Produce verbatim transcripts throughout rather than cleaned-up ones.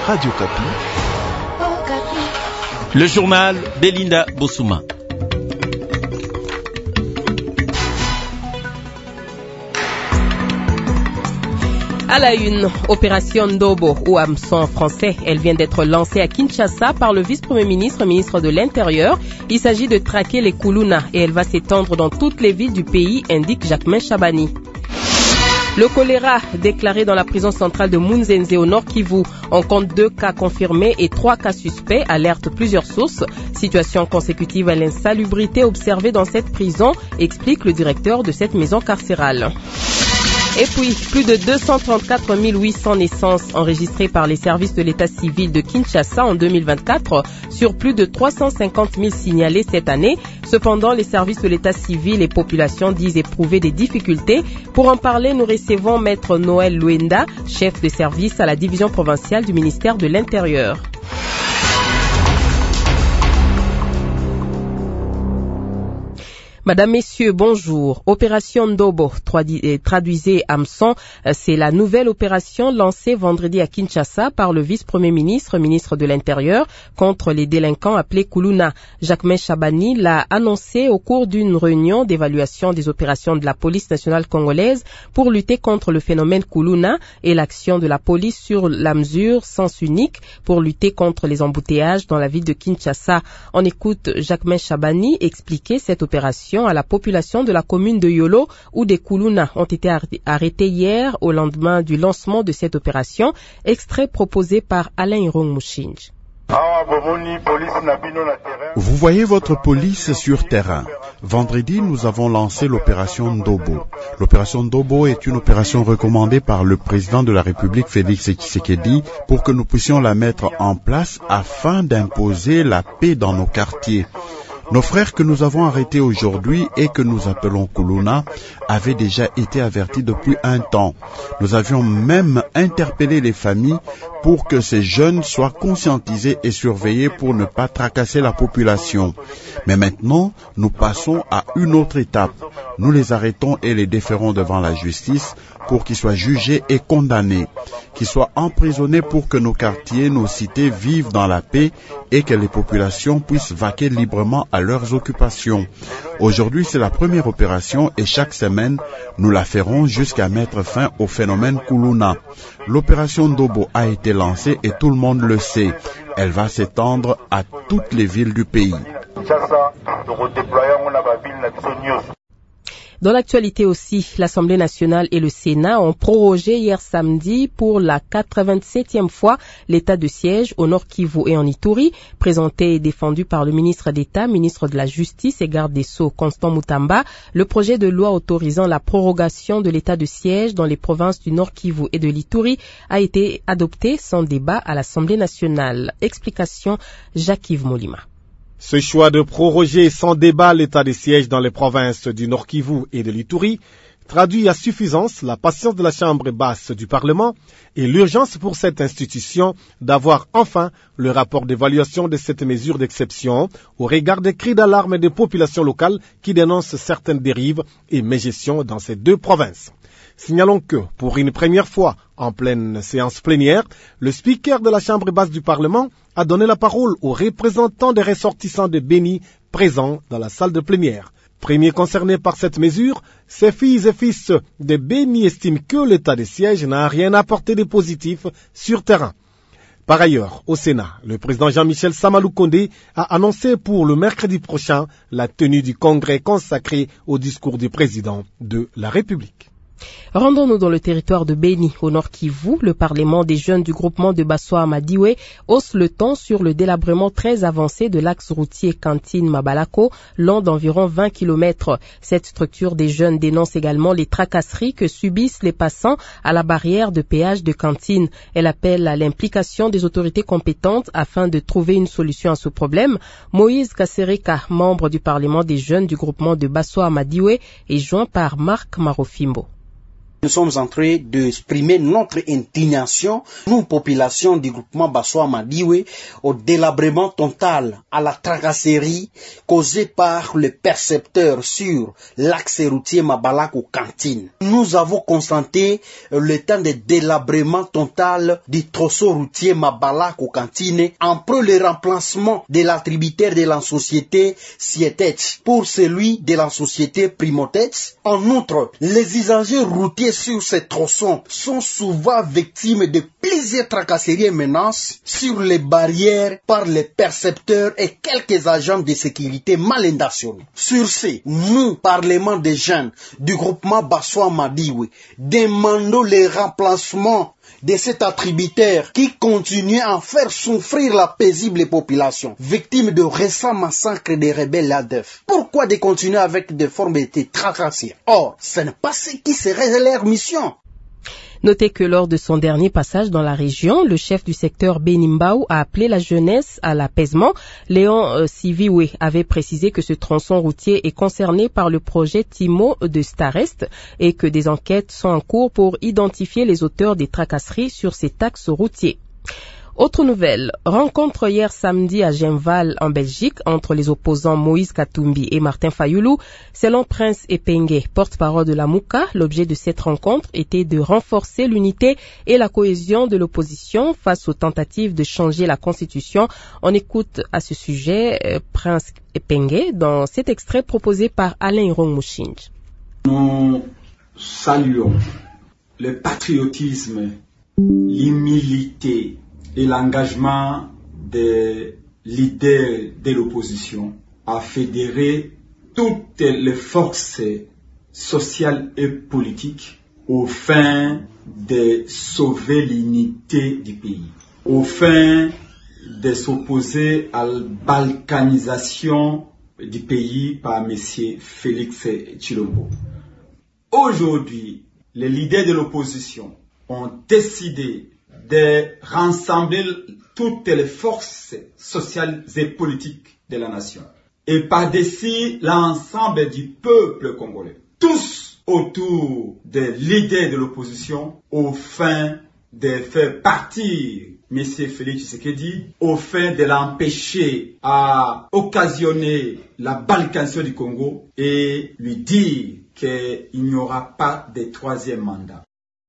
Radio Kapi. Le journal Belinda Bossouma. À la une, opération Ndobo ou hameçon en français, elle vient d'être lancée à Kinshasa par le vice-premier ministre, ministre de l'Intérieur. Il s'agit de traquer les Kuluna et elle va s'étendre dans toutes les villes du pays, indique Jacquemain Chabani. Le choléra déclaré dans la prison centrale de Munzenze au Nord Kivu. On compte deux cas confirmés et trois cas suspects, alerte plusieurs sources. Situation consécutive à l'insalubrité observée dans cette prison, explique le directeur de cette maison carcérale. Et puis, plus de deux cent trente-quatre mille huit cents naissances enregistrées par les services de l'état civil de Kinshasa en deux mille vingt-quatre sur plus de trois cent cinquante mille signalés cette année. Cependant, les services de l'état civil et populations disent éprouver des difficultés. Pour en parler, nous recevons Maître Noël Luenda, chef de service à la division provinciale du ministère de l'Intérieur. Madame, Messieurs, bonjour. Opération Ndobo, traduisez hameçon, c'est la nouvelle opération lancée vendredi à Kinshasa par le vice-premier ministre, ministre de l'Intérieur, contre les délinquants appelés Kuluna. Jacquemain Chabani l'a annoncé au cours d'une réunion d'évaluation des opérations de la police nationale congolaise pour lutter contre le phénomène Kuluna et l'action de la police sur la mesure sens unique pour lutter contre les embouteillages dans la ville de Kinshasa. On écoute Jacquemain Chabani expliquer cette opération à la population de la commune de Yolo où des Kuluna ont été arrêtés hier au lendemain du lancement de cette opération, extrait proposé par Alain Irong Mouchinj. Vous voyez votre police sur terrain. Vendredi, nous avons lancé l'opération Ndobo. L'opération Ndobo est une opération recommandée par le président de la République, Félix Tshisekedi, pour que nous puissions la mettre en place afin d'imposer la paix dans nos quartiers. Nos frères que nous avons arrêtés aujourd'hui et que nous appelons Kuluna avaient déjà été avertis depuis un temps. Nous avions même interpellé les familles pour que ces jeunes soient conscientisés et surveillés pour ne pas tracasser la population. Mais maintenant, nous passons à une autre étape. Nous les arrêtons et les déférons devant la justice pour qu'ils soient jugés et condamnés, qu'ils soient emprisonnés pour que nos quartiers, nos cités vivent dans la paix et que les populations puissent vaquer librement à leurs occupations. Aujourd'hui, c'est la première opération et chaque semaine, nous la ferons jusqu'à mettre fin au phénomène Kuluna. L'opération Ndobo a été lancée et tout le monde le sait. Elle va s'étendre à toutes les villes du pays. Dans l'actualité aussi, l'Assemblée nationale et le Sénat ont prorogé hier samedi pour la quatre-vingt-septième fois l'état de siège au Nord Kivu et en Ituri, présenté et défendu par le ministre d'État, ministre de la Justice et garde des Sceaux, Constant Mutamba. Le projet de loi autorisant la prorogation de l'état de siège dans les provinces du Nord Kivu et de l'Ituri a été adopté sans débat à l'Assemblée nationale. Explication Jacques-Yves Molima. Ce choix de proroger sans débat l'état de siège dans les provinces du Nord Kivu et de l'Ituri traduit à suffisance la patience de la Chambre basse du Parlement et l'urgence pour cette institution d'avoir enfin le rapport d'évaluation de cette mesure d'exception au regard des cris d'alarme des populations locales qui dénoncent certaines dérives et mégestions dans ces deux provinces. Signalons que, pour une première fois en pleine séance plénière, le speaker de la Chambre basse du Parlement a donné la parole aux représentants des ressortissants de Béni présents dans la salle de plénière. Premiers concernés par cette mesure, ces filles et fils de Béni estiment que l'état de siège n'a rien apporté de positif sur terrain. Par ailleurs, au Sénat, le président Jean-Michel Samalou Kondé a annoncé pour le mercredi prochain la tenue du congrès consacré au discours du président de la République. Rendons-nous dans le territoire de Béni, au Nord Kivu. Le Parlement des jeunes du groupement de Bassoa Madiwe hausse le ton sur le délabrement très avancé de l'axe routier Kantine-Mabalako, long d'environ vingt kilomètres. Cette structure des jeunes dénonce également les tracasseries que subissent les passants à la barrière de péage de Kantine. Elle appelle à l'implication des autorités compétentes afin de trouver une solution à ce problème. Moïse Kassereka, membre du Parlement des jeunes du groupement de Bassoa Madiwe, est joint par Marc Marofimbo. Nous sommes en train d'exprimer notre indignation, nous, population du groupement Bassoa Madiwe, au délabrement total, à la tracasserie causée par les percepteurs sur l'axe routier Mabalak aux cantines. Nous avons constaté le temps de délabrement total du tronçon routier Mabalak aux cantines, après le remplacement de l'attributaire de la société Sietech pour celui de la société Primotech. En outre, les usagers routiers sur ces tronçons sont souvent victimes de plusieurs tracasseries et menaces sur les barrières par les percepteurs et quelques agents de sécurité mal intentionnés. Sur ce, nous, Parlement des jeunes du groupement Bassoa Madiwe, demandons le remplacement de cet attributaire qui continue à faire souffrir la paisible population, victime de récents massacres des rebelles A D F. Pourquoi de continuer avec des formes de tracasserie? Or, ce n'est pas ce qui serait leur mission. Notez que lors de son dernier passage dans la région, le chef du secteur Benimbaou a appelé la jeunesse à l'apaisement. Léon euh, Siviwe avait précisé que ce tronçon routier est concerné par le projet Timo de Starest et que des enquêtes sont en cours pour identifier les auteurs des tracasseries sur ces axes routiers. Autre nouvelle, rencontre hier samedi à Genval en Belgique entre les opposants Moïse Katumbi et Martin Fayoulou. Selon Prince Epenge, porte-parole de la Mouka, l'objet de cette rencontre était de renforcer l'unité et la cohésion de l'opposition face aux tentatives de changer la constitution. On écoute à ce sujet euh, Prince Epenge dans cet extrait proposé par Alain Irong-Mouchinj. Nous saluons le patriotisme, l'humilité et l'engagement des leaders de l'opposition à fédérer toutes les forces sociales et politiques au fin de sauver l'unité du pays, au fin de s'opposer à la balkanisation du pays par M. Félix Tshilombo. Aujourd'hui, les leaders de l'opposition ont décidé de rassembler toutes les forces sociales et politiques de la nation et par-dessus l'ensemble du peuple congolais, tous autour des leaders de l'opposition au fin de faire partir M. Félix Tshisekedi, au fin de l'empêcher à occasionner la balkanisation du Congo et lui dire qu'il n'y aura pas de troisième mandat.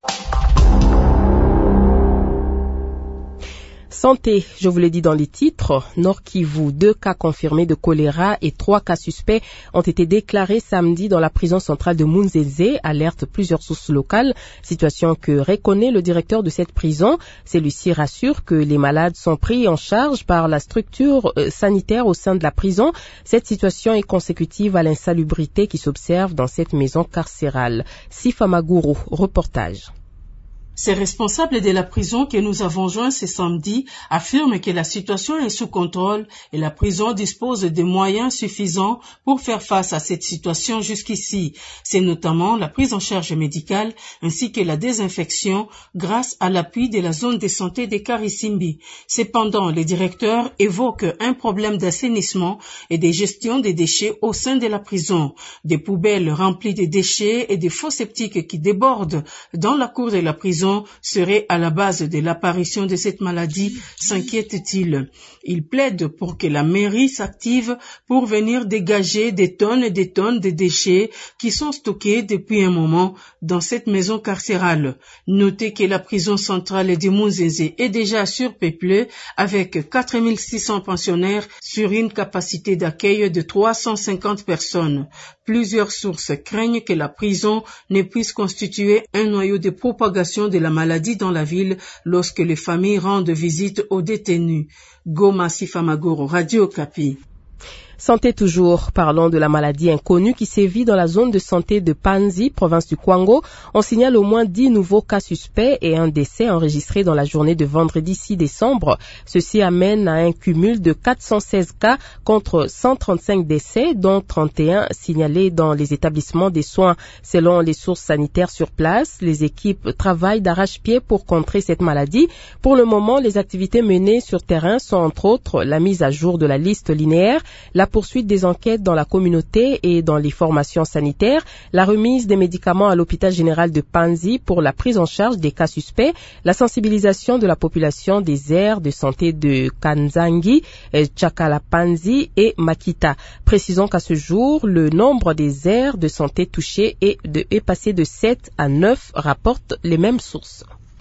Santé, je vous l'ai dit dans les titres, Nord Kivu, deux cas confirmés de choléra et trois cas suspects ont été déclarés samedi dans la prison centrale de Munzeze, alerte plusieurs sources locales, situation que reconnaît le directeur de cette prison. Celui-ci rassure que les malades sont pris en charge par la structure sanitaire au sein de la prison. Cette situation est consécutive à l'insalubrité qui s'observe dans cette maison carcérale. Sifa Maguru, reportage. Ces responsables de la prison que nous avons joints ce samedi affirment que la situation est sous contrôle et la prison dispose de moyens suffisants pour faire face à cette situation jusqu'ici. C'est notamment la prise en charge médicale ainsi que la désinfection grâce à l'appui de la zone de santé de Karisimbi. Cependant, le directeur évoque un problème d'assainissement et de gestion des déchets au sein de la prison. Des poubelles remplies de déchets et des faux septiques qui débordent dans la cour de la prison serait à la base de l'apparition de cette maladie, s'inquiète-t-il. Il plaide pour que la mairie s'active pour venir dégager des tonnes et des tonnes de déchets qui sont stockés depuis un moment dans cette maison carcérale. Notez que la prison centrale de Munzeze est déjà surpeuplée avec quatre mille six cents pensionnaires sur une capacité d'accueil de trois cent cinquante personnes. Plusieurs sources craignent que la prison ne puisse constituer un noyau de propagation de la maladie dans la ville lorsque les familles rendent visite aux détenus. Goma Sifamagoro, Radio Okapi. Santé toujours, parlons de la maladie inconnue qui sévit dans la zone de santé de Panzi, province du Kwango. On signale au moins dix nouveaux cas suspects et un décès enregistré dans la journée de vendredi six décembre. Ceci amène à un cumul de quatre cent seize cas contre cent trente-cinq décès, dont trente et un signalés dans les établissements des soins. Selon les sources sanitaires sur place, les équipes travaillent d'arrache-pied pour contrer cette maladie. Pour le moment, les activités menées sur terrain sont entre autres la mise à jour de la liste linéaire, la la poursuite des enquêtes dans la communauté et dans les formations sanitaires, la remise des médicaments à l'hôpital général de Panzi pour la prise en charge des cas suspects, la sensibilisation de la population des aires de santé de Kanzangi, Chakalapanzi et Makita. Précisons qu'à ce jour, le nombre des aires de santé touchées est, de, est passé de sept à neuf, rapportent les mêmes sources.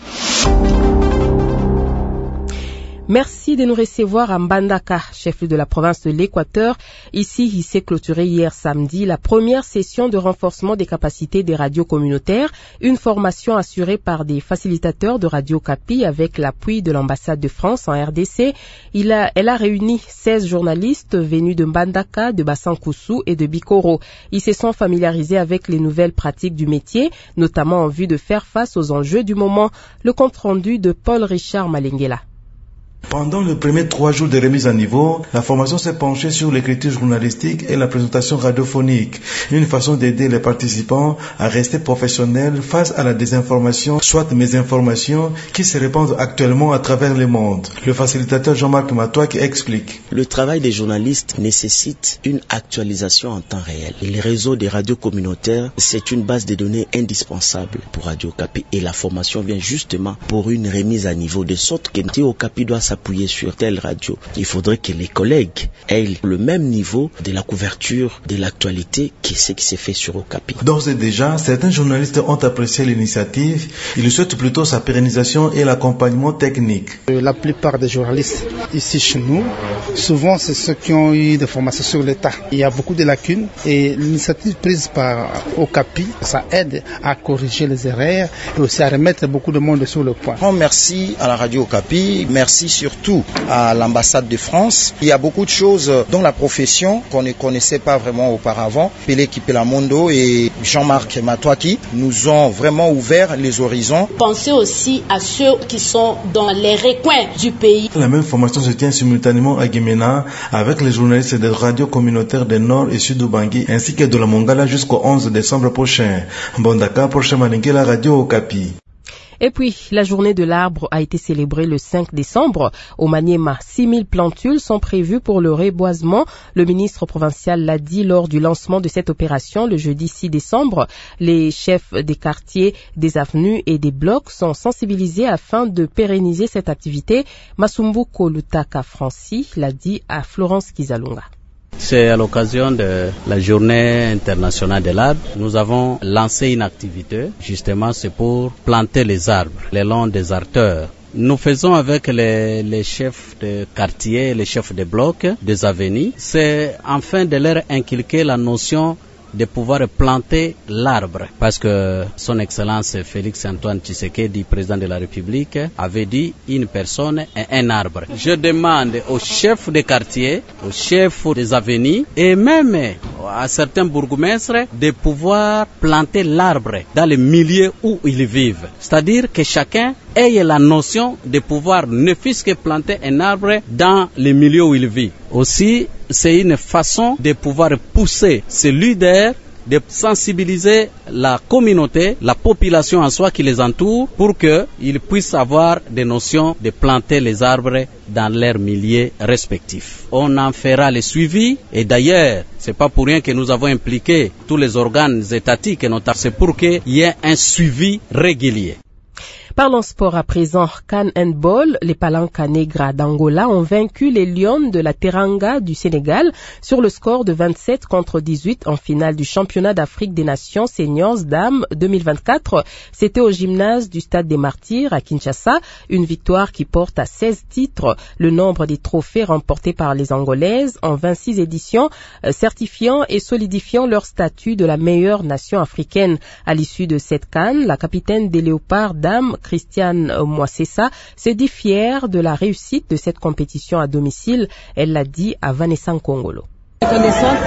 Merci de nous recevoir à Mbandaka, chef-lieu de la province de l'Équateur. Ici, il s'est clôturé hier samedi la première session de renforcement des capacités des radios communautaires, une formation assurée par des facilitateurs de Radio Kapi avec l'appui de l'ambassade de France en R D C. Il a, elle a réuni seize journalistes venus de Mbandaka, de Bassankoussou et de Bikoro. Ils se sont familiarisés avec les nouvelles pratiques du métier, notamment en vue de faire face aux enjeux du moment. Le compte rendu de Paul Richard Malenguela. Pendant les premiers trois jours de remise à niveau, la formation s'est penchée sur l'écriture journalistique et la présentation radiophonique, une façon d'aider les participants à rester professionnels face à la désinformation, soit mésinformation, qui se répandent actuellement à travers le monde. Le facilitateur Jean-Marc Matouaki explique. Le travail des journalistes nécessite une actualisation en temps réel. Les réseaux des radios communautaires, c'est une base de données indispensable pour Radio Kapi et la formation vient justement pour une remise à niveau, de sorte que Radio Kapi doit s'appuyer sur telle radio. Il faudrait que les collègues aient le même niveau de la couverture de l'actualité que ce qui s'est fait sur Okapi. D'ores et déjà, certains journalistes ont apprécié l'initiative. Ils souhaitent plutôt sa pérennisation et l'accompagnement technique. La plupart des journalistes ici chez nous, souvent c'est ceux qui ont eu des formations sur l'État. Il y a beaucoup de lacunes et l'initiative prise par Okapi, ça aide à corriger les erreurs et aussi à remettre beaucoup de monde sur le point. Merci à la radio Okapi, merci surtout à l'ambassade de France. Il y a beaucoup de choses dans la profession qu'on ne connaissait pas vraiment auparavant. Pélé Kipelamondo et Jean-Marc Matouaki nous ont vraiment ouvert les horizons. Pensez aussi à ceux qui sont dans les recoins du pays. La même formation se tient simultanément à Guémena avec les journalistes des radios communautaires du Nord et Sud d'Ubangi ainsi que de la Mongala jusqu'au onze décembre prochain. Mbandaka, prochain Malingue, la radio Okapi. Et puis, la journée de l'arbre a été célébrée le cinq décembre. Au Maniema, six mille plantules sont prévues pour le reboisement. Le ministre provincial l'a dit lors du lancement de cette opération le jeudi six décembre. Les chefs des quartiers, des avenues et des blocs sont sensibilisés afin de pérenniser cette activité. Masumbu Kolutaka Franci l'a dit à Florence Kizalunga. C'est à l'occasion de la journée internationale de l'arbre. Nous avons lancé une activité, justement c'est pour planter les arbres le long des artères. Nous faisons avec les, les chefs de quartier, les chefs de blocs, des avenues. C'est afin de leur inculquer la notion de pouvoir planter l'arbre. Parce que son Excellence Félix Antoine Tshisekedi, président de la République, avait dit une personne et un arbre. Je demande aux chefs de quartier, aux chefs des avenues et même à certains bourgmestres de pouvoir planter l'arbre dans les milieux où ils vivent. C'est-à-dire que chacun ait la notion de pouvoir ne fût-ce que planter un arbre dans les milieux où il vit. Aussi, c'est une façon de pouvoir pousser ces leaders, de sensibiliser la communauté, la population en soi qui les entoure pour qu'ils puissent avoir des notions de planter les arbres dans leurs milieux respectifs. On en fera le suivi et d'ailleurs, c'est pas pour rien que nous avons impliqué tous les organes étatiques et notamment c'est pour qu'il y ait un suivi régulier. Parlons sport à présent. Can Handball, les Palanca Negra d'Angola ont vaincu les Lions de la Teranga du Sénégal sur le score de vingt-sept contre dix-huit en finale du championnat d'Afrique des Nations Seniors Dames deux mille vingt-quatre. C'était au gymnase du Stade des Martyrs à Kinshasa, une victoire qui porte à seize titres le nombre des trophées remportés par les Angolaises en vingt-six éditions, certifiant et solidifiant leur statut de la meilleure nation africaine. À l'issue de cette CAN, la capitaine des Léopards Dames, Christiane Moissessa, se dit fière de la réussite de cette compétition à domicile. Elle l'a dit à Vanessa Nkongolo. Reconnaissante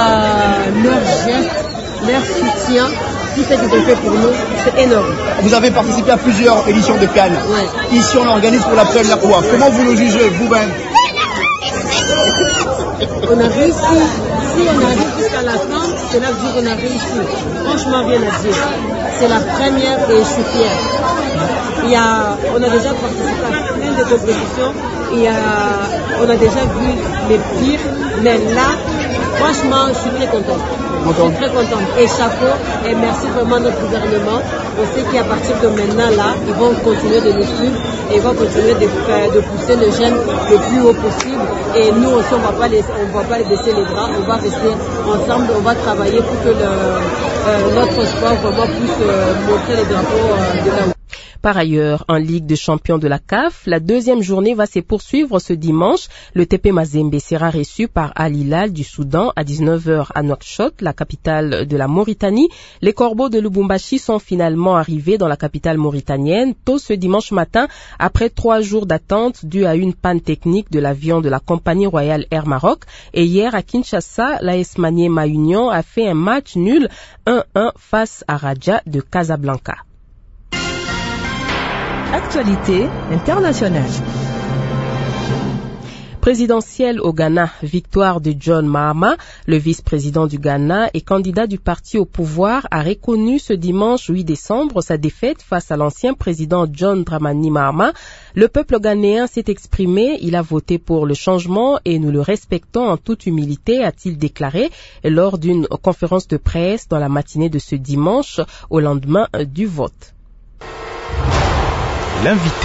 à leur geste, leur soutien, tout ce qu'ils ont fait pour nous, c'est énorme. Vous avez participé à plusieurs éditions de Cannes. Ouais. Ici, on organise pour la première fois. Comment vous le jugez vous-même? On a réussi. Si on arrive jusqu'à la fin, c'est là que je dis qu'on a réussi. Franchement, rien à dire. C'est la première et je suis fière. Il y a, on a déjà participé à plein de compétitions. Il y a, on a déjà vu les pires. Mais là, franchement, je suis très contente. Je suis très contente. Et chapeau, et merci vraiment à notre gouvernement. On sait qu'à partir de maintenant, là, ils vont continuer de nous suivre et ils vont continuer de, de pousser les jeunes le plus haut possible. Et nous aussi, on ne va pas les, on va pas les baisser les bras. On va rester ensemble. On va travailler pour que le, euh, notre sport vraiment puisse euh, montrer les drapeaux euh, de là-haut. Par ailleurs, en Ligue des champions de la C A F, la deuxième journée va se poursuivre ce dimanche. Le T P Mazembe sera reçu par Al Hilal du Soudan à dix-neuf heures à Nouakchott, la capitale de la Mauritanie. Les Corbeaux de Lubumbashi sont finalement arrivés dans la capitale mauritanienne tôt ce dimanche matin après trois jours d'attente due à une panne technique de l'avion de la compagnie royale Air Maroc. Et hier à Kinshasa, l'A S Maniema Union a fait un match nul un un face à Raja de Casablanca. Actualité internationale. Présidentielle au Ghana, victoire de John Mahama, le vice-président du Ghana et candidat du parti au pouvoir, a reconnu ce dimanche huit décembre sa défaite face à l'ancien président John Dramani Mahama. Le peuple ghanéen s'est exprimé, il a voté pour le changement et nous le respectons en toute humilité, a-t-il déclaré lors d'une conférence de presse dans la matinée de ce dimanche au lendemain du vote. L'invité.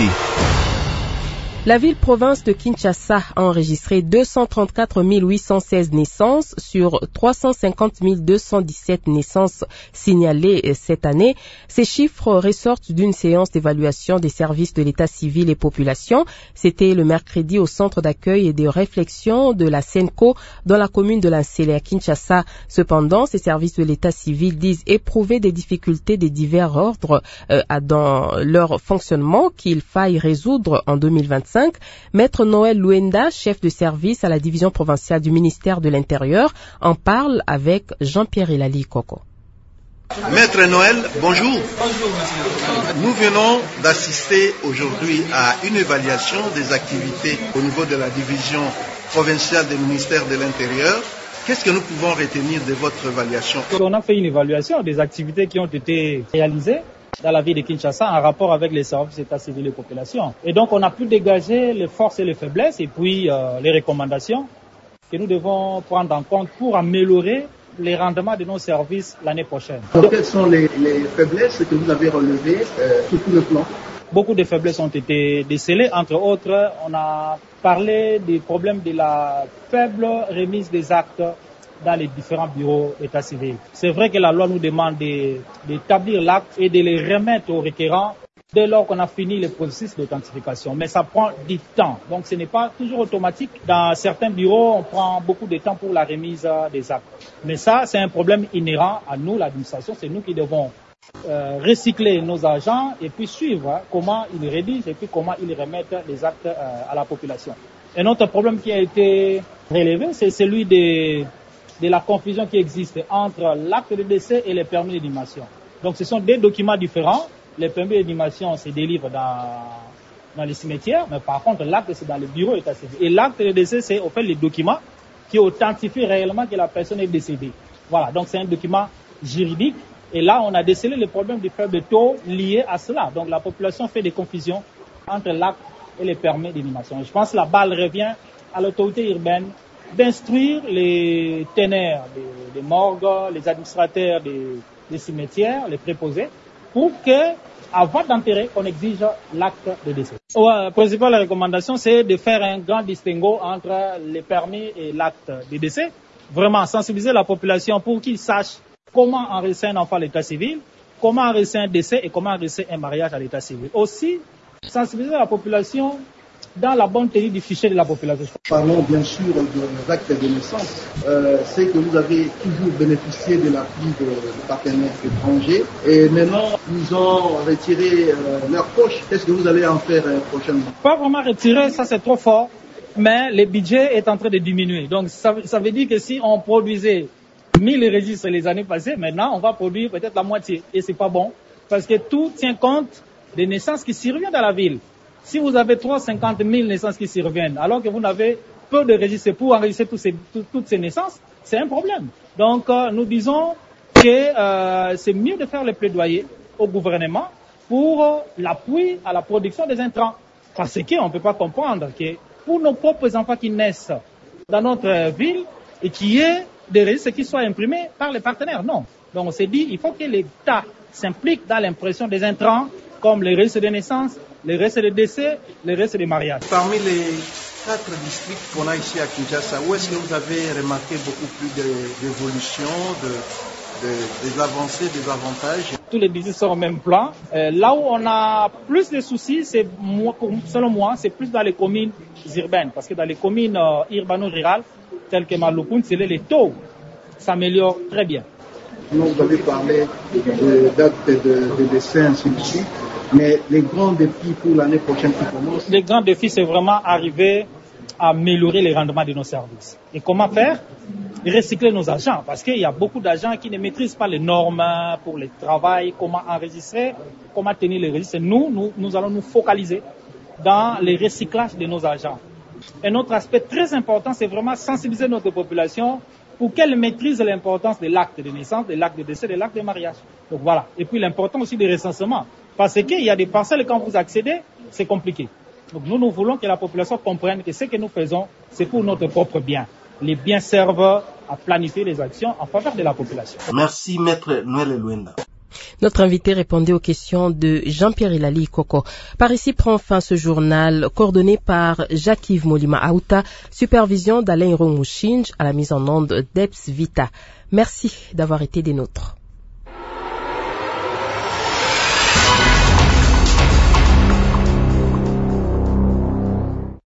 La ville-province de Kinshasa a enregistré deux cent trente-quatre mille huit cent seize naissances sur trois cent cinquante mille deux cent dix-sept naissances signalées cette année. Ces chiffres ressortent d'une séance d'évaluation des services de l'état civil et population. C'était le mercredi au centre d'accueil et de réflexion de la Senco dans la commune de Lansele à Kinshasa. Cependant, ces services de l'état civil disent éprouver des difficultés de divers ordres euh, dans leur fonctionnement qu'il faille résoudre en deux mille vingt-cinq. Maître Noël Luenda, chef de service à la division provinciale du ministère de l'Intérieur, en parle avec Jean-Pierre Elali Koko. Maître Noël, bonjour. Bonjour, monsieur. Nous venons d'assister aujourd'hui à une évaluation des activités au niveau de la division provinciale du ministère de l'Intérieur. Qu'est-ce que nous pouvons retenir de votre évaluation? On a fait une évaluation des activités qui ont été réalisées dans la ville de Kinshasa en rapport avec les services d'état civil et population. Et donc on a pu dégager les forces et les faiblesses et puis euh, les recommandations que nous devons prendre en compte pour améliorer les rendements de nos services l'année prochaine. Donc, quelles sont les, les faiblesses que vous avez relevées euh, sur tout le plan? Beaucoup de faiblesses ont été décelées. Entre autres, on a parlé des problèmes de la faible remise des actes dans les différents bureaux d'état civil. C'est vrai que la loi nous demande de, d'établir l'acte et de les remettre aux requérants dès lors qu'on a fini le processus d'authentification. Mais ça prend du temps. Donc ce n'est pas toujours automatique. Dans certains bureaux, on prend beaucoup de temps pour la remise des actes. Mais ça, c'est un problème inhérent à nous, l'administration. C'est nous qui devons euh, recycler nos agents et puis suivre hein, comment ils rédigent et puis comment ils remettent les actes euh, à la population. Un autre problème qui a été relevé, c'est celui des de la confusion qui existe entre l'acte de décès et les permis d'animation. Donc ce sont deux documents différents. Les permis d'animation se délivrent dans, dans les cimetières, mais par contre l'acte c'est dans le bureau d'état civil. Et l'acte de décès c'est au fait les documents qui authentifient réellement que la personne est décédée. Voilà, donc c'est un document juridique. Et là on a décelé le problème du faible taux lié à cela. Donc la population fait des confusions entre l'acte et les permis d'animation. Je pense que la balle revient à l'autorité urbaine d'instruire les ténèbres des, des morgues, les administrateurs des, des cimetières, les préposés, pour que, avant d'enterrer, on exige l'acte de décès. Ouais, la principale recommandation, c'est de faire un grand distinguo entre les permis et l'acte de décès. Vraiment sensibiliser la population pour qu'ils sachent comment enregistrer un enfant à l'état civil, comment enregistrer un décès et comment enregistrer un mariage à l'état civil. Aussi, sensibiliser la population dans la bonne tenue du fichier de la population. Parlons bien sûr de l'acte de naissance. Euh, c'est que vous avez toujours bénéficié de l'appui de, de partenaires étrangers et maintenant ils ont retiré euh, leur poche. Qu'est-ce que vous allez en faire euh, prochainement? Pas vraiment retirer, ça c'est trop fort, mais le budget est en train de diminuer. Donc ça, ça veut dire que si on produisait mille registres les années passées, maintenant on va produire peut-être la moitié et c'est pas bon parce que tout tient compte des naissances qui surviennent dans la ville. Si vous avez trois cent cinquante mille naissances qui surviennent, alors que vous n'avez peu de registres pour enregistrer tous ces, tout, toutes ces naissances, c'est un problème. Donc, euh, nous disons que euh, c'est mieux de faire le plaidoyer au gouvernement pour euh, l'appui à la production des intrants. Parce qu'on ne peut pas comprendre que pour nos propres enfants qui naissent dans notre ville et qu'il y ait des registres qui soient imprimés par les partenaires. Non. Donc on s'est dit il faut que l'État s'implique dans l'impression des intrants comme les registres de naissance, les registres de décès, les registres de mariage. Parmi les quatre districts qu'on a ici à Kinshasa, où est-ce que vous avez remarqué beaucoup plus d'évolution, de, de, des avancées, des avantages? Tous les districts sont au même plan. Euh, là où on a plus de soucis, c'est selon moi, c'est plus dans les communes urbaines. Parce que dans les communes euh, urbano-rurales, telles que Maloukoun, c'est les taux s'améliorent très bien. Vous avez parlé de dates de, de décès, ainsi de suite. Mais les grands défis pour l'année prochaine qui commencent? Les grands défis, c'est vraiment arriver à améliorer les rendements de nos services. Et comment faire? Recycler nos agents, parce qu'il y a beaucoup d'agents qui ne maîtrisent pas les normes pour le travail, comment enregistrer, comment tenir les registres. Nous, nous, nous allons nous focaliser dans le recyclage de nos agents. Un autre aspect très important, c'est vraiment sensibiliser notre population pour qu'elle maîtrise l'importance de l'acte de naissance, de l'acte de décès, de l'acte de mariage. Donc voilà. Et puis l'important aussi du recensement. Parce qu'il y a des parcelles, quand vous accédez, c'est compliqué. Donc nous, nous voulons que la population comprenne que ce que nous faisons, c'est pour notre propre bien. Les biens servent à planifier les actions en faveur de la population. Merci, Maître Noël Eluenda. Notre invité répondait aux questions de Jean-Pierre Ilali Koko. Par ici prend fin ce journal coordonné par Jacques-Yves Molima Aouta, supervision d'Alain Romouchinge à la mise en onde d'Eps Vita. Merci d'avoir été des nôtres.